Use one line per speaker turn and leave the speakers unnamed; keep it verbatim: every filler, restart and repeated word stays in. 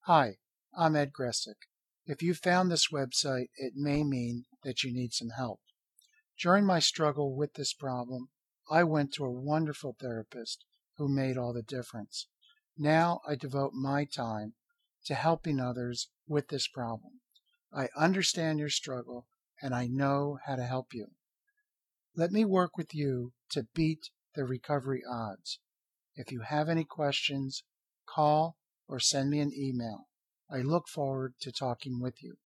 Hi, I'm Ed Gressick. If you found this website, it may mean that you need some help. During my struggle with this problem, I went to a wonderful therapist who made all the difference. Now I devote my time to helping others with this problem. I understand your struggle and I know how to help you. Let me work with you to beat the recovery odds. If you have any questions, call or send me an email. I look forward to talking with you.